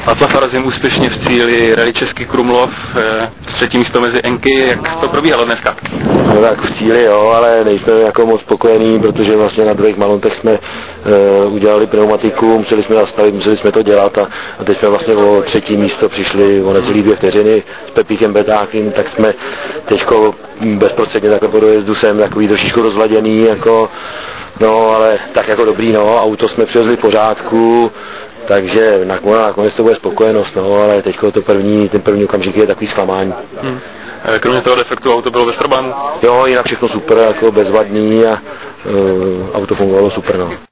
Václav Arazim úspěšně v cíli Rally Český Krumlov, třetí místo mezi Enky, jak to probíhalo dneska? No tak v cíli jo, ale nejsme jako moc spokojení, protože vlastně na druhých malontech jsme udělali pneumatiku, museli jsme zastavit, museli jsme to dělat a teď jsme vlastně o třetí místo přišli o necelý 2 vteřiny s Pepíkem Betákem, tak jsme teďko bezprostředně takhle po dojezdu jsem takový trošičku rozladěný, jako, no ale tak jako dobrý, no, auto jsme přivezli v pořádku, takže nakonec to bude spokojenost, no, ale teďko ten první okamžik je takový zklamání. Kromě toho defektu auto bylo bezproblémů? Jo, jinak všechno super, jako bezvadný a auto fungovalo super, no.